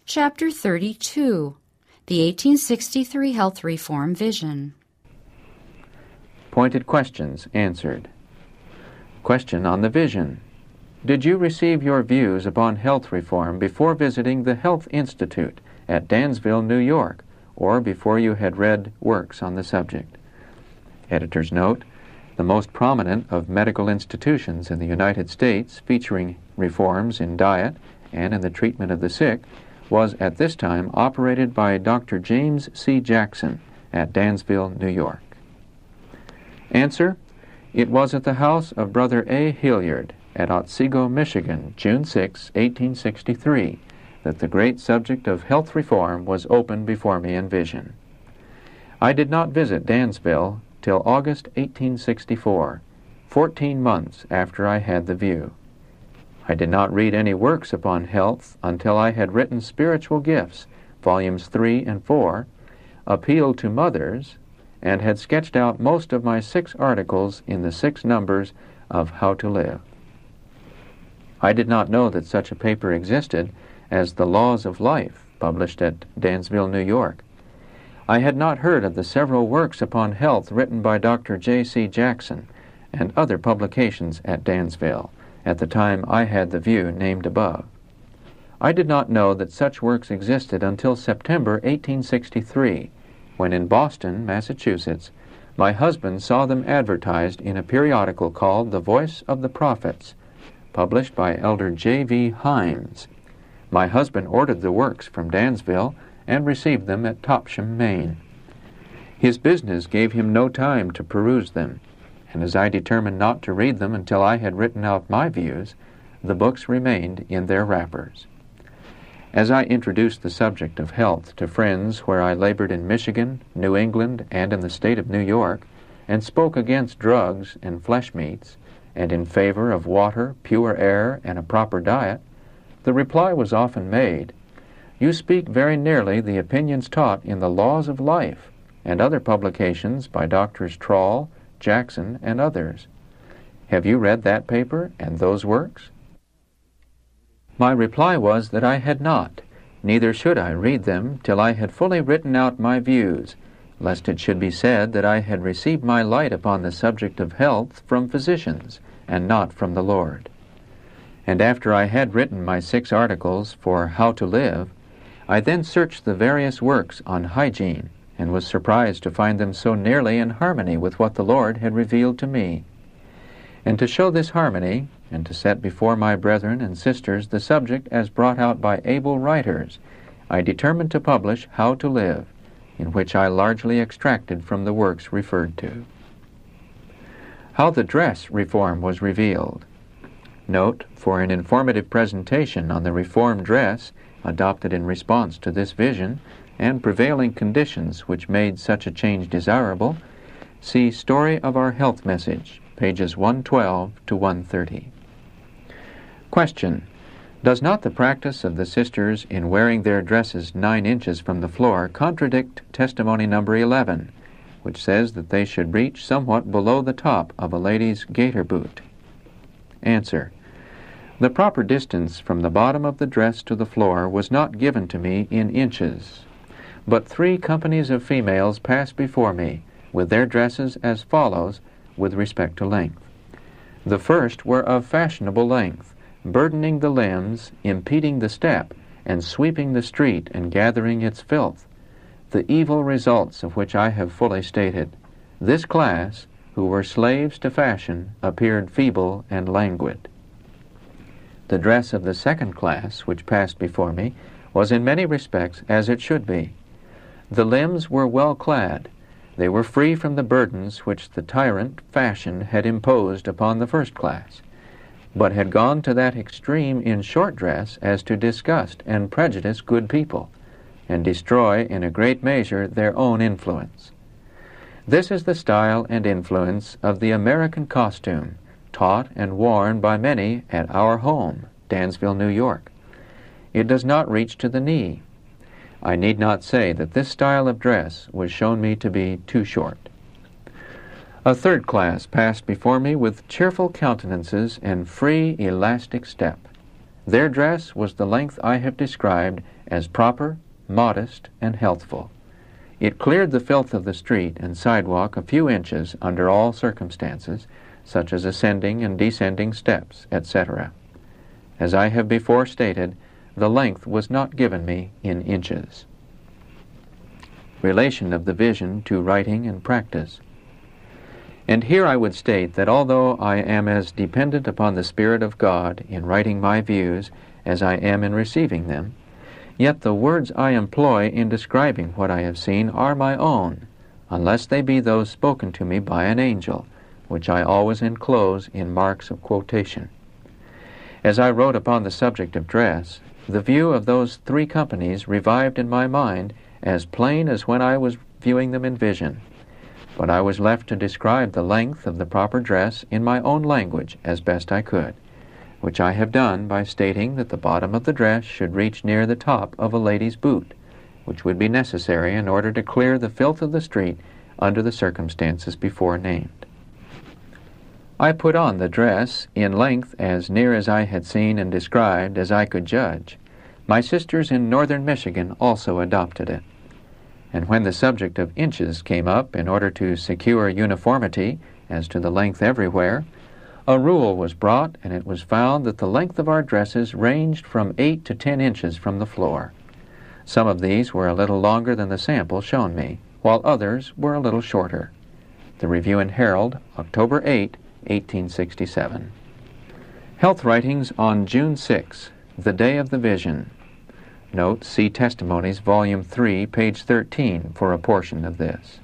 Chapter 32, the 1863 Health Reform Vision. Pointed questions answered. Question on the vision. Did you receive your views upon health reform before visiting the Health Institute at Dansville, New York, or before you had read works on the subject? Editor's note: the most prominent of medical institutions in the United States featuring reforms in diet and in the treatment of the sick was at this time operated by Dr. James C. Jackson at Dansville, New York. Answer: it was at the house of Brother A. Hilliard at Otsego, Michigan, June 6, 1863, that the great subject of health reform was opened before me in vision. I did not visit Dansville till August 1864, 14 months after I had the view. I did not read any works upon health until I had written Spiritual Gifts, volumes 3 and 4, Appeal to Mothers, and had sketched out most of my 6 articles in the 6 numbers of How to Live. I did not know that such a paper existed as The Laws of Life, published at Dansville, New York. I had not heard of the several works upon health written by Dr. J. C. Jackson and other publications at Dansville at the time I had the view named above. I did not know that such works existed until September 1863, when in Boston, Massachusetts, my husband saw them advertised in a periodical called The Voice of the Prophets, published by Elder J. V. Himes. My husband ordered the works from Dansville and received them at Topsham, Maine. His business gave him no time to peruse them, and as I determined not to read them until I had written out my views, the books remained in their wrappers. As I introduced the subject of health to friends where I labored in Michigan, New England, and in the state of New York, and spoke against drugs and flesh meats, and in favor of water, pure air, and a proper diet, the reply was often made, "You speak very nearly the opinions taught in the Laws of Life and other publications by Drs. Trall, Jackson, and others. Have you read that paper and those works?" My reply was that I had not, neither should I read them till I had fully written out my views, lest it should be said that I had received my light upon the subject of health from physicians, and not from the Lord. And after I had written my 6 articles for How to Live, I then searched the various works on hygiene, and was surprised to find them so nearly in harmony with what the Lord had revealed to me. And to show this harmony, and to set before my brethren and sisters the subject as brought out by able writers, I determined to publish How to Live, in which I largely extracted from the works referred to. How the dress reform was revealed. Note, for an informative presentation on the reform dress adopted in response to this vision, and prevailing conditions which made such a change desirable, see Story of Our Health Message, pages 112 to 130. Question: does not the practice of the sisters in wearing their dresses 9 inches from the floor contradict testimony number 11, which says that they should reach somewhat below the top of a lady's gaiter boot? Answer: the proper distance from the bottom of the dress to the floor was not given to me in inches, but 3 companies of females passed before me with their dresses as follows with respect to length. The first were of fashionable length, burdening the limbs, impeding the step, and sweeping the street and gathering its filth, the evil results of which I have fully stated. This class, who were slaves to fashion, appeared feeble and languid. The dress of the second class, which passed before me, was in many respects as it should be. The limbs were well clad. They were free from the burdens which the tyrant fashion had imposed upon the first class, but had gone to that extreme in short dress as to disgust and prejudice good people, and destroy in a great measure their own influence. This is the style and influence of the American costume, taught and worn by many at our home, Dansville, New York. It does not reach to the knee. I need not say that this style of dress was shown me to be too short. A third class passed before me with cheerful countenances and free, elastic step. Their dress was the length I have described as proper, modest, and healthful. It cleared the filth of the street and sidewalk a few inches under all circumstances, such as ascending and descending steps, etc. As I have before stated, the length was not given me in inches. Relation of the vision to writing and practice. And here I would state that although I am as dependent upon the Spirit of God in writing my views as I am in receiving them, yet the words I employ in describing what I have seen are my own, unless they be those spoken to me by an angel, which I always enclose in marks of quotation. As I wrote upon the subject of dress, the view of those three companies revived in my mind as plain as when I was viewing them in vision, but I was left to describe the length of the proper dress in my own language as best I could, which I have done by stating that the bottom of the dress should reach near the top of a lady's boot, which would be necessary in order to clear the filth of the street under the circumstances before named. I put on the dress in length as near as I had seen and described as I could judge. My sisters in northern Michigan also adopted it. And when the subject of inches came up in order to secure uniformity as to the length everywhere, a rule was brought, and it was found that the length of our dresses ranged from 8 to 10 inches from the floor. Some of these were a little longer than the sample shown me, while others were a little shorter. The Review and Herald, October 8, 1867. Health Writings on June 6, the day of the vision. Note, see Testimonies, Volume 3, page 13, for a portion of this.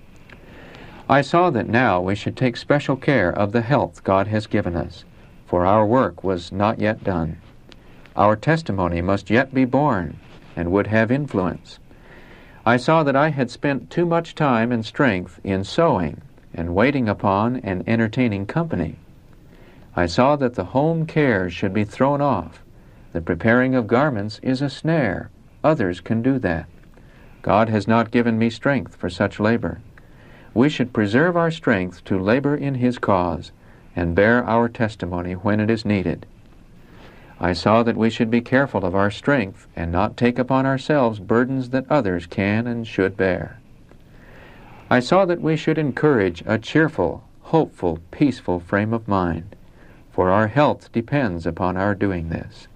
I saw that now we should take special care of the health God has given us, for our work was not yet done. Our testimony must yet be born, and would have influence. I saw that I had spent too much time and strength in sewing and waiting upon and entertaining company. I saw that the home cares should be thrown off. The preparing of garments is a snare. Others can do that. God has not given me strength for such labor. We should preserve our strength to labor in His cause and bear our testimony when it is needed. I saw that we should be careful of our strength and not take upon ourselves burdens that others can and should bear. I saw that we should encourage a cheerful, hopeful, peaceful frame of mind, for our health depends upon our doing this.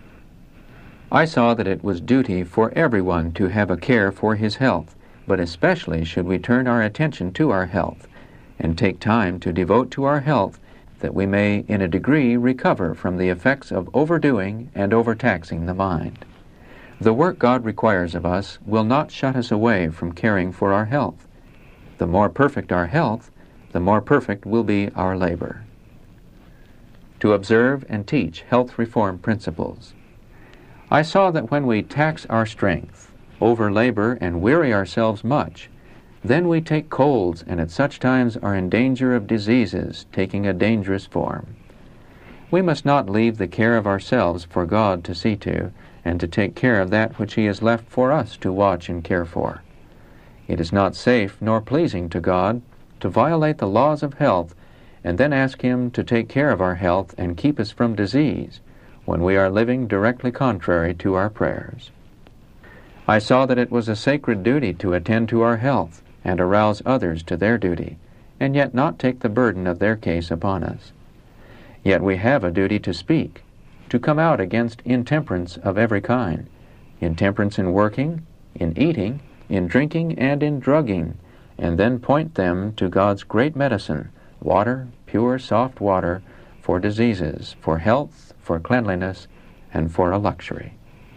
I saw that it was duty for everyone to have a care for his health, but especially should we turn our attention to our health and take time to devote to our health that we may in a degree recover from the effects of overdoing and overtaxing the mind. The work God requires of us will not shut us away from caring for our health. The more perfect our health, the more perfect will be our labor. To observe and teach health reform principles. I saw that when we tax our strength, overlabor, and weary ourselves much, then we take colds and at such times are in danger of diseases taking a dangerous form. We must not leave the care of ourselves for God to see to, and to take care of that which He has left for us to watch and care for. It is not safe nor pleasing to God to violate the laws of health and then ask Him to take care of our health and keep us from disease when we are living directly contrary to our prayers. I saw that it was a sacred duty to attend to our health and arouse others to their duty, and yet not take the burden of their case upon us. Yet we have a duty to speak, to come out against intemperance of every kind, intemperance in working, in eating, in drinking, and in drugging, and then point them to God's great medicine, water, pure, soft water, for diseases, for health, for cleanliness, and for a luxury.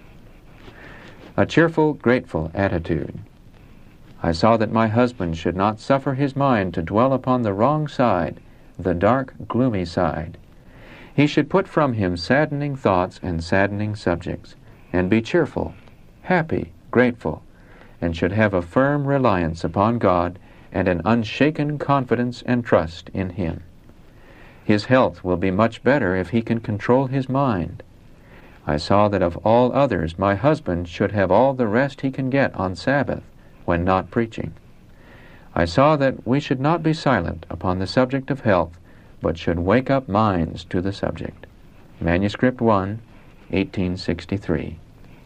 A cheerful, grateful attitude. I saw that my husband should not suffer his mind to dwell upon the wrong side, the dark, gloomy side. He should put from him saddening thoughts and saddening subjects, and be cheerful, happy, grateful, and should have a firm reliance upon God and an unshaken confidence and trust in Him. His health will be much better if he can control his mind. I saw that of all others my husband should have all the rest he can get on Sabbath when not preaching. I saw that we should not be silent upon the subject of health, but should wake up minds to the subject. Manuscript 1, 1863.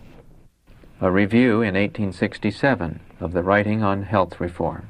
A review in 1867 of the writing on health reform.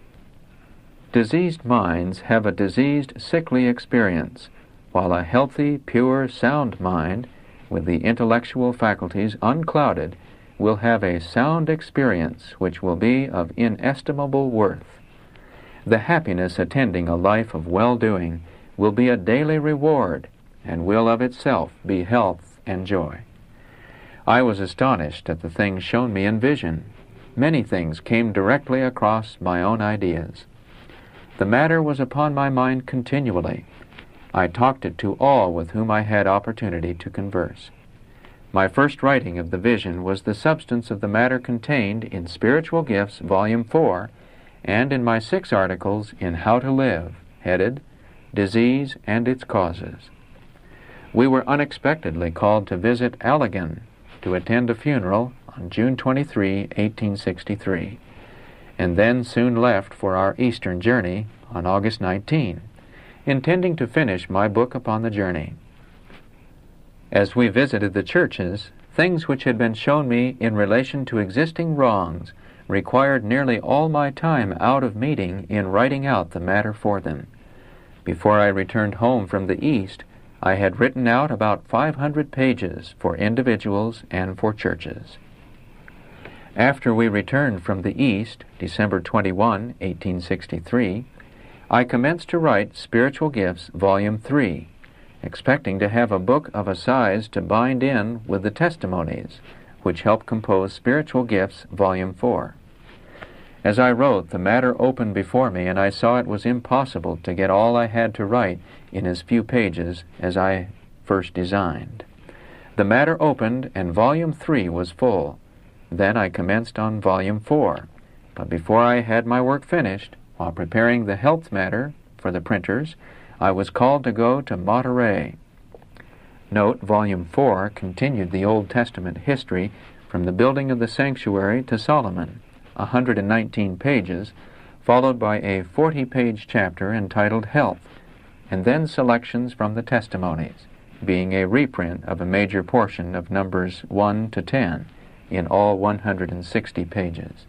Diseased minds have a diseased, sickly experience, while a healthy, pure, sound mind, with the intellectual faculties unclouded, will have a sound experience which will be of inestimable worth. The happiness attending a life of well-doing will be a daily reward, and will of itself be health and joy. I was astonished at the things shown me in vision. Many things came directly across my own ideas. The matter was upon my mind continually. I talked it to all with whom I had opportunity to converse. My first writing of the vision was the substance of the matter contained in Spiritual Gifts, Volume 4, and in my 6 articles in How to Live, headed Disease and Its Causes. We were unexpectedly called to visit Allegan to attend a funeral on June 23, 1863, and then soon left for our eastern journey on August 19, intending to finish my book upon the journey. As we visited the churches, things which had been shown me in relation to existing wrongs required nearly all my time out of meeting in writing out the matter for them. Before I returned home from the East, I had written out about 500 pages for individuals and for churches. After we returned from the East, December 21, 1863, I commenced to write Spiritual Gifts, Volume 3, expecting to have a book of a size to bind in with the testimonies, which help compose Spiritual Gifts, Volume 4. As I wrote, the matter opened before me, and I saw it was impossible to get all I had to write in as few pages as I first designed. The matter opened, and Volume 3 was full. Then I commenced on Volume 4, but before I had my work finished, while preparing the health matter for the printers, I was called to go to Monterey. Note, Volume 4 continued the Old Testament history from the building of the sanctuary to Solomon, 119 pages, followed by a 40-page chapter entitled Health, and then selections from the testimonies, being a reprint of a major portion of Numbers 1 to 10 in all 160 pages.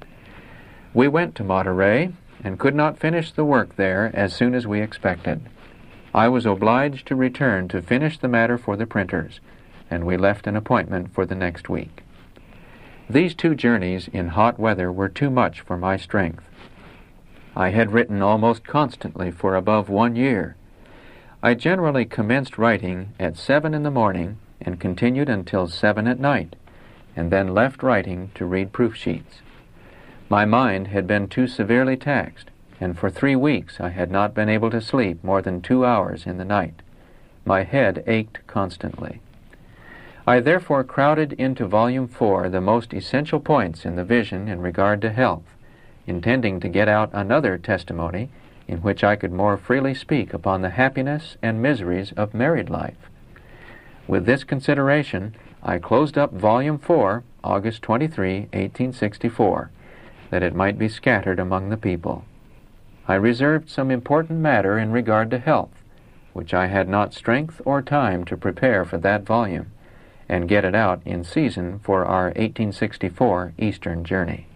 We went to Monterey and could not finish the work there as soon as we expected. I was obliged to return to finish the matter for the printers, and we left an appointment for the next week. These 2 journeys in hot weather were too much for my strength. I had written almost constantly for above 1 year. I generally commenced writing at 7 in the morning and continued until 7 at night, and then left writing to read proof sheets. My mind had been too severely taxed, and for 3 weeks I had not been able to sleep more than 2 hours in the night. My head ached constantly. I therefore crowded into Volume 4 the most essential points in the vision in regard to health, intending to get out another testimony in which I could more freely speak upon the happiness and miseries of married life. With this consideration, I closed up Volume 4, August 23, 1864, that it might be scattered among the people. I reserved some important matter in regard to health, which I had not strength or time to prepare for that volume, and get it out in season for our 1864 Eastern journey.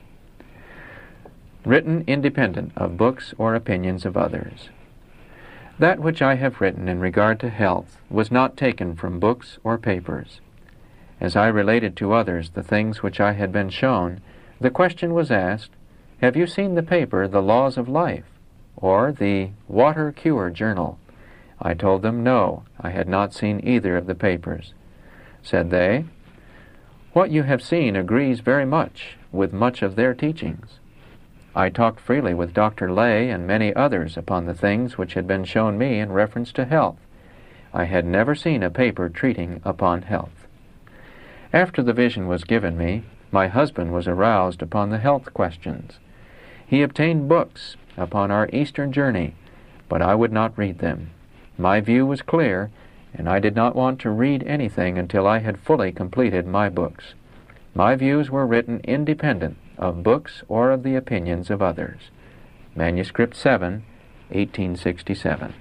Written independent of books or opinions of others. That which I have written in regard to health was not taken from books or papers. As I related to others the things which I had been shown, the question was asked, "Have you seen the paper, The Laws of Life, or the Water Cure Journal?" I told them no, I had not seen either of the papers. Said they, "What you have seen agrees very much with much of their teachings." I talked freely with Dr. Lay and many others upon the things which had been shown me in reference to health. I had never seen a paper treating upon health. After the vision was given me, my husband was aroused upon the health questions. He obtained books upon our Eastern journey, but I would not read them. My view was clear, and I did not want to read anything until I had fully completed my books. My views were written independent of books or of the opinions of others. Manuscript 7, 1867.